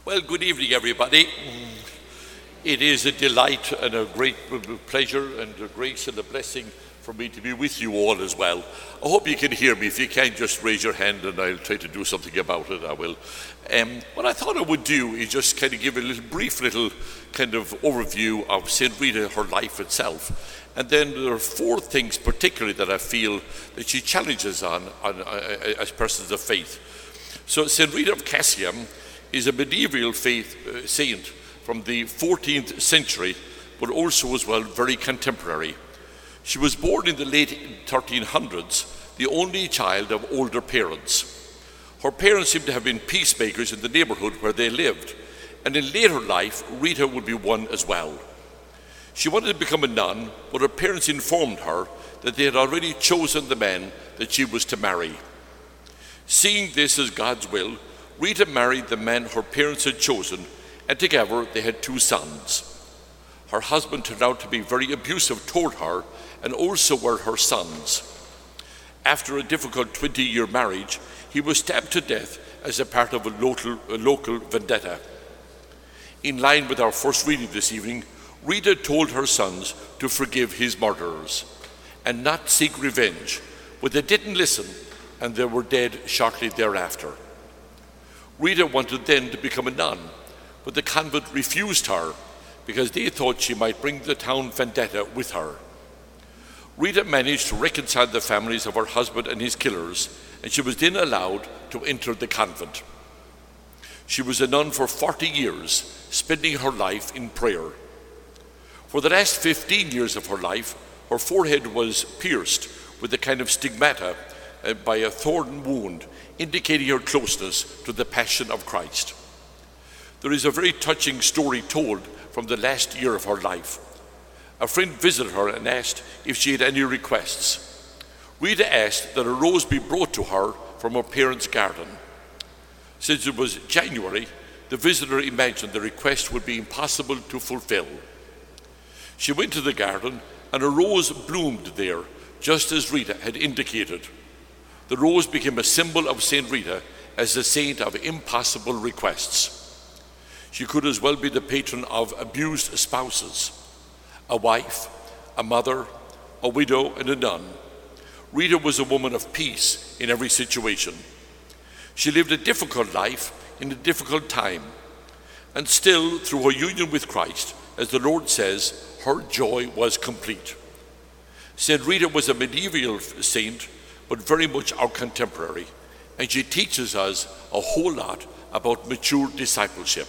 Well, good evening, everybody. It is a delight and a great pleasure and a grace and a blessing for me to be with you all as well. I hope you can hear me. If you can't, just raise your hand and I'll try to do something about it. I will. What I thought I would do is just kind of give a brief kind of overview of St. Rita, her life itself. And then there are four things particularly that I feel that she challenges on as persons of faith. So St. Rita of Cassium is a medieval faith saint from the 14th century, but also as well very contemporary. She was born in the late 1300s, the only child of older parents. Her parents seem to have been peacemakers in the neighborhood where they lived, and in later life, Rita would be one as well. She wanted to become a nun, but her parents informed her that they had already chosen the man that she was to marry. Seeing this as God's will, Rita married the man her parents had chosen, and together they had two sons. Her husband turned out to be very abusive toward her, and also were her sons. After a difficult 20-year marriage, he was stabbed to death as a part of a local vendetta. In line with our first reading this evening, Rita told her sons to forgive his murderers and not seek revenge, but they didn't listen, and they were dead shortly thereafter. Rita wanted then to become a nun, but the convent refused her because they thought she might bring the town vendetta with her. Rita managed to reconcile the families of her husband and his killers, and she was then allowed to enter the convent. She was a nun for 40 years, spending her life in prayer. For the last 15 years of her life, her forehead was pierced with a kind of stigmata by a thorn wound, indicating her closeness to the Passion of Christ. There is a very touching story told from the last year of her life. A friend visited her and asked if she had any requests. Rita asked that a rose be brought to her from her parents' garden. Since it was January, the visitor imagined the request would be impossible to fulfill. She went to the garden and a rose bloomed there, just as Rita had indicated. The rose became a symbol of St. Rita as the saint of impossible requests. She could as well be the patron of abused spouses, a wife, a mother, a widow, and a nun. Rita was a woman of peace in every situation. She lived a difficult life in a difficult time, and still, through her union with Christ, as the Lord says, her joy was complete. St. Rita was a medieval saint, but very much our contemporary, and she teaches us a whole lot about mature discipleship.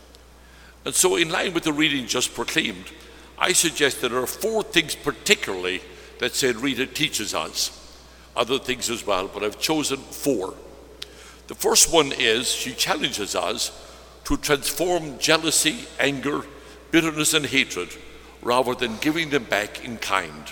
And so, in line with the reading just proclaimed, I suggest that there are four things particularly that St. Rita teaches us. Other things as well, but I've chosen four. The first one is she challenges us to transform jealousy, anger, bitterness, and hatred rather than giving them back in kind.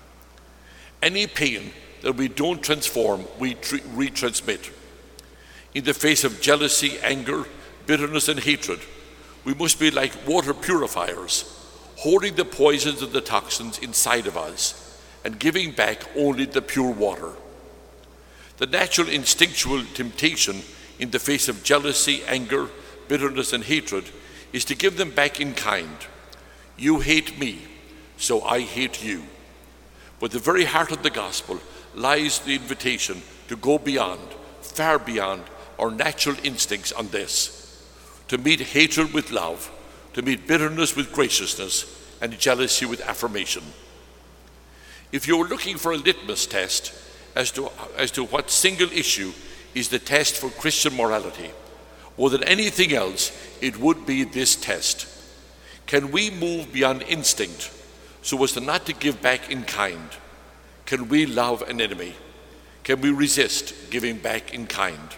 Any pain that we don't transform, we retransmit. In the face of jealousy, anger, bitterness, and hatred, we must be like water purifiers, holding the poisons and the toxins inside of us and giving back only the pure water. The natural instinctual temptation in the face of jealousy, anger, bitterness, and hatred is to give them back in kind. You hate me, so I hate you. But the very heart of the gospel lies the invitation to go beyond, far beyond our natural instincts on this, to meet hatred with love, to meet bitterness with graciousness, and jealousy with affirmation. If you're looking for a litmus test as to what single issue is the test for Christian morality, more than anything else, it would be this test. Can we move beyond instinct so as to not to give back in kind? Can we love an enemy? Can we resist giving back in kind?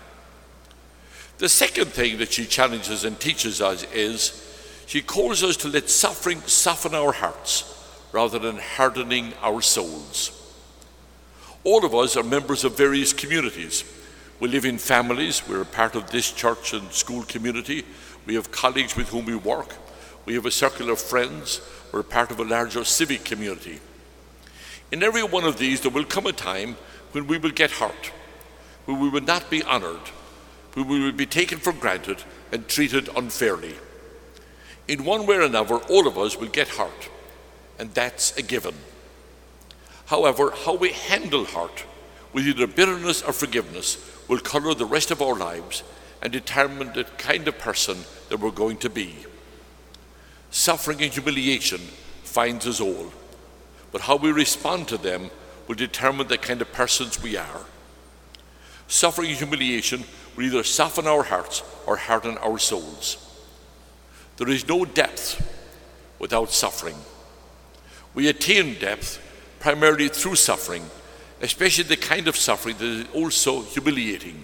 The second thing that she challenges and teaches us is she calls us to let suffering soften our hearts rather than hardening our souls. All of us are members of various communities. We live in families. We're a part of this church and school community. We have colleagues with whom we work. We have a circle of friends. We're a part of a larger civic community. In every one of these, there will come a time when we will get hurt, when we will not be honored, when we will be taken for granted and treated unfairly. In one way or another, all of us will get hurt, and that's a given. However, how we handle hurt, with either bitterness or forgiveness, will color the rest of our lives and determine the kind of person that we're going to be. Suffering and humiliation finds us all, but how we respond to them will determine the kind of persons we are. Suffering and humiliation will either soften our hearts or harden our souls. There is no depth without suffering. We attain depth primarily through suffering, especially the kind of suffering that is also humiliating.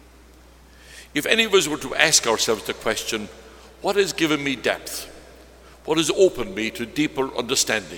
If any of us were to ask ourselves the question, what has given me depth? What has opened me to deeper understanding?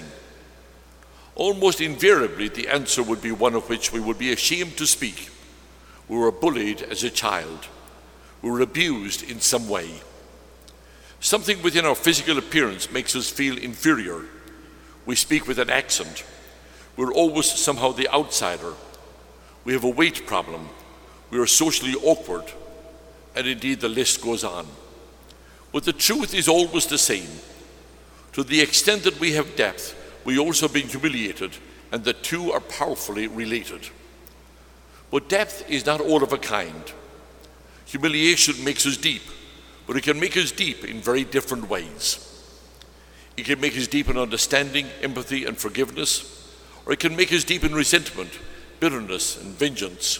Almost invariably, the answer would be one of which we would be ashamed to speak. We were bullied as a child. We were abused in some way. Something within our physical appearance makes us feel inferior. We speak with an accent. We're always somehow the outsider. We have a weight problem. We are socially awkward. And indeed, the list goes on. But the truth is always the same. To the extent that we have depth, we also have been humiliated, and the two are powerfully related. But depth is not all of a kind. Humiliation makes us deep, but it can make us deep in very different ways. It can make us deep in understanding, empathy, and forgiveness, or it can make us deep in resentment, bitterness, and vengeance.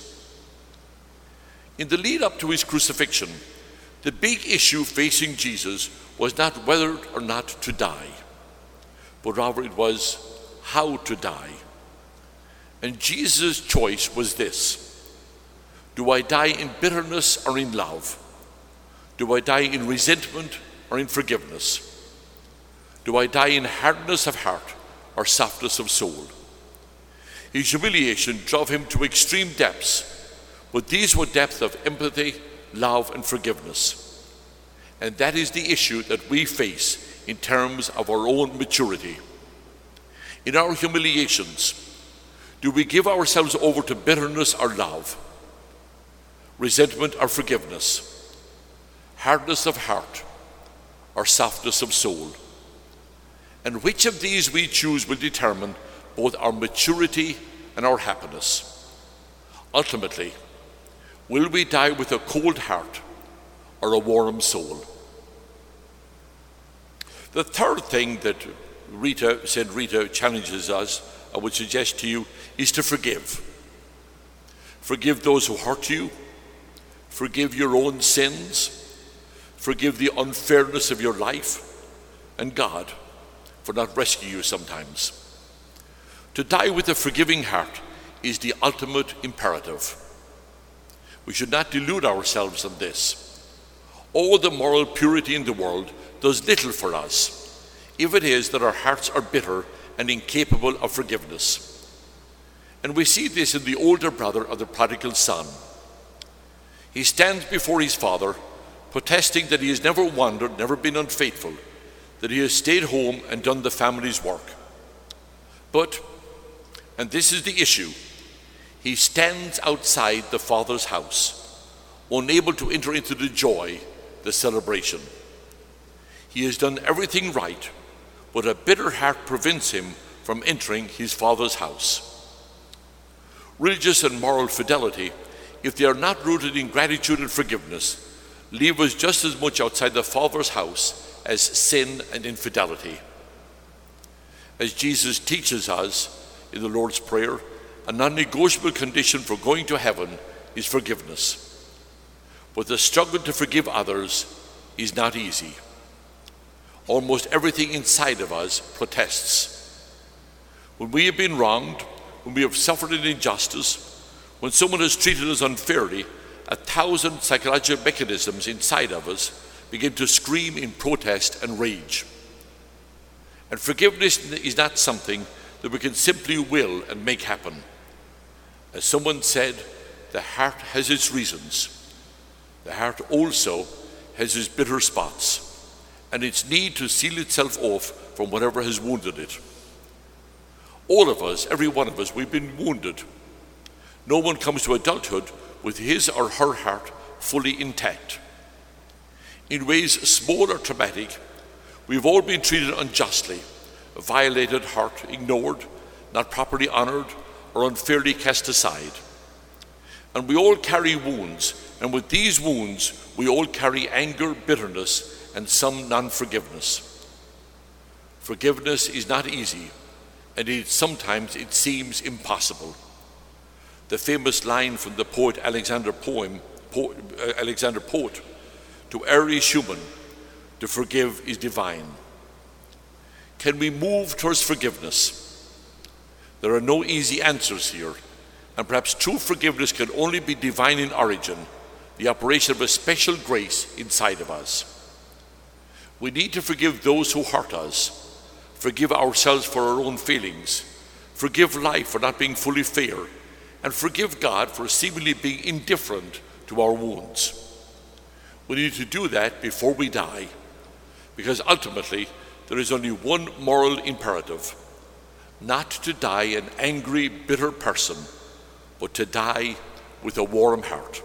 In the lead up to his crucifixion, the big issue facing Jesus was not whether or not to die, but rather it was how to die. And Jesus' choice was this: do I die in bitterness or in love? Do I die in resentment or in forgiveness? Do I die in hardness of heart or softness of soul? His humiliation drove him to extreme depths, but these were depths of empathy, love, and forgiveness. And that is the issue that we face in terms of our own maturity. In our humiliations, do we give ourselves over to bitterness or love, resentment or forgiveness, hardness of heart or softness of soul? And which of these we choose will determine both our maturity and our happiness. Ultimately, will we die with a cold heart or a warm soul? The third thing that St. Rita challenges us, I would suggest to you, is to forgive. Forgive those who hurt you. Forgive your own sins. Forgive the unfairness of your life, and God for not rescuing you sometimes. To die with a forgiving heart is the ultimate imperative. We should not delude ourselves on this. All the moral purity in the world does little for us if it is that our hearts are bitter and incapable of forgiveness. And we see this in the older brother of the prodigal son. He stands before his father, protesting that he has never wandered, never been unfaithful, that he has stayed home and done the family's work. But, and this is the issue, he stands outside the father's house, unable to enter into the joy, the celebration. He has done everything right, but a bitter heart prevents him from entering his father's house. Religious and moral fidelity, if they are not rooted in gratitude and forgiveness, leave us just as much outside the Father's house as sin and infidelity. As Jesus teaches us in the Lord's Prayer, a non-negotiable condition for going to heaven is forgiveness. But the struggle to forgive others is not easy. Almost everything inside of us protests. When we have been wronged, when we have suffered an injustice, when someone has treated us unfairly, 1,000 psychological mechanisms inside of us begin to scream in protest and rage. And forgiveness is not something that we can simply will and make happen. As someone said, the heart has its reasons. The heart also has its bitter spots and its need to seal itself off from whatever has wounded it. All of us, every one of us, we've been wounded. No one comes to adulthood with his or her heart fully intact. In ways small or traumatic, we've all been treated unjustly, violated, hurt, ignored, not properly honored, or unfairly cast aside. And we all carry wounds, and with these wounds, we all carry anger, bitterness, and some non-forgiveness. Forgiveness is not easy, and sometimes it seems impossible. The famous line from the poet Alexander Pope, to err is human, to forgive is divine. Can we move towards forgiveness? There are no easy answers here, and perhaps true forgiveness can only be divine in origin, the operation of a special grace inside of us. We need to forgive those who hurt us, forgive ourselves for our own feelings, forgive life for not being fully fair, and forgive God for seemingly being indifferent to our wounds. We need to do that before we die, because ultimately there is only one moral imperative: not to die an angry, bitter person, but to die with a warm heart.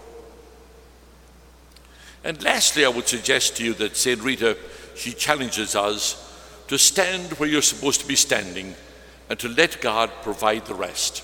And lastly, I would suggest to you that St. Rita, she challenges us to stand where you're supposed to be standing and to let God provide the rest.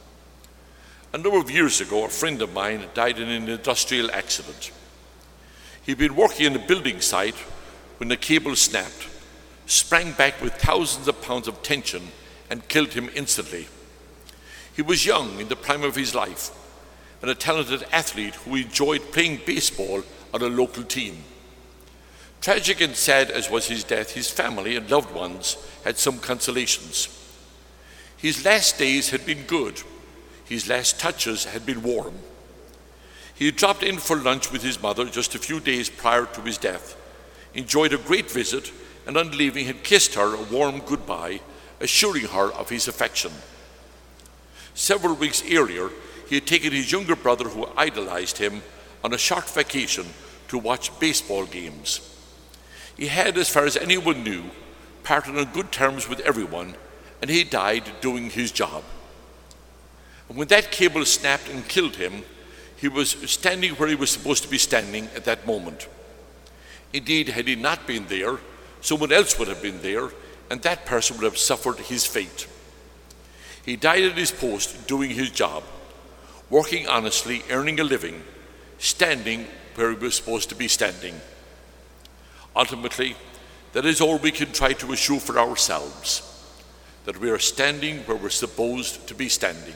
A number of years ago, a friend of mine died in an industrial accident. He'd been working on a building site when the cable snapped, sprang back with thousands of pounds of tension, and killed him instantly. He was young, in the prime of his life, and a talented athlete who enjoyed playing baseball on a local team. Tragic and sad as was his death, his family and loved ones had some consolations. His last days had been good. His last touches had been warm. He had dropped in for lunch with his mother just a few days prior to his death, enjoyed a great visit, and on leaving had kissed her a warm goodbye, assuring her of his affection. Several weeks earlier, he had taken his younger brother, who idolized him, on a short vacation to watch baseball games. He had, as far as anyone knew, parted on good terms with everyone, and he died doing his job. And when that cable snapped and killed him, he was standing where he was supposed to be standing at that moment. Indeed, had he not been there, someone else would have been there, and that person would have suffered his fate. He died at his post doing his job, working honestly, earning a living, standing where he was supposed to be standing. Ultimately, that is all we can try to assure for ourselves, that we are standing where we're supposed to be standing.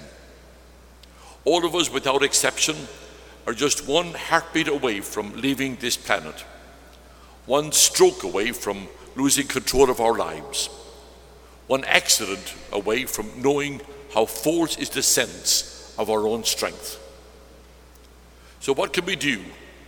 All of us, without exception, are just one heartbeat away from leaving this planet, one stroke away from losing control of our lives, one accident away from knowing how false is the sense of our own strength. So what can we do?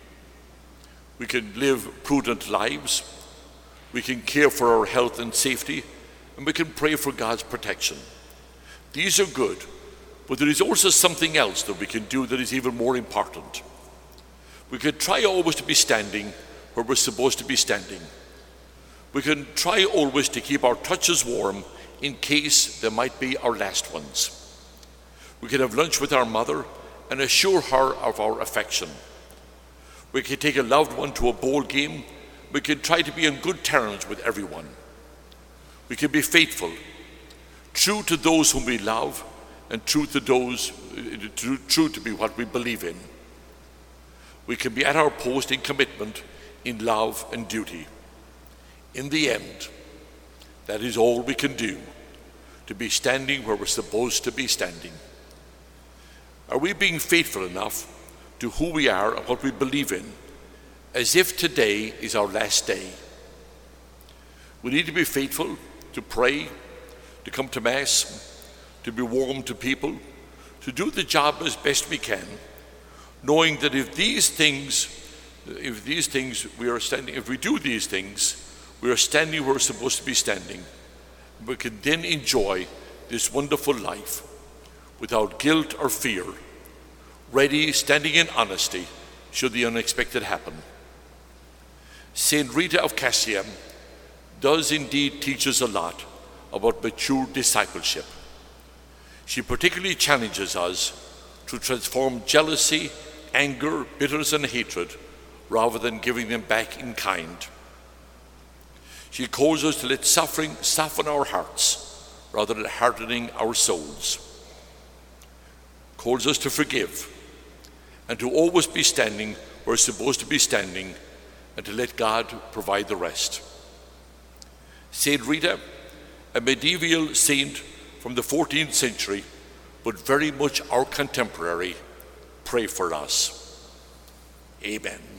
We can live prudent lives, we can care for our health and safety, and we can pray for God's protection. These are good, but there is also something else that we can do that is even more important. We can try always to be standing where we're supposed to be standing. We can try always to keep our touches warm in case they might be our last ones. We can have lunch with our mother and assure her of our affection. We can take a loved one to a ball game. We can try to be on good terms with everyone. We can be faithful, true to those whom we love, and true to be what we believe in. We can be at our post in commitment, in love and duty. In the end, that is all we can do, to be standing where we're supposed to be standing. Are we being faithful enough to who we are and what we believe in, as if today is our last day? We need to be faithful to pray, to come to Mass, to be warm to people, to do the job as best we can, knowing that if we do these things, we are standing where we're supposed to be standing. We can then enjoy this wonderful life without guilt or fear, ready, standing in honesty, should the unexpected happen. St. Rita of Cassian does indeed teach us a lot about mature discipleship. She particularly challenges us to transform jealousy, anger, bitterness, and hatred, rather than giving them back in kind. She calls us to let suffering soften our hearts rather than hardening our souls. Calls us to forgive and to always be standing where we're supposed to be standing and to let God provide the rest. Saint Rita, a medieval saint from the 14th century, but very much our contemporary, pray for us. Amen.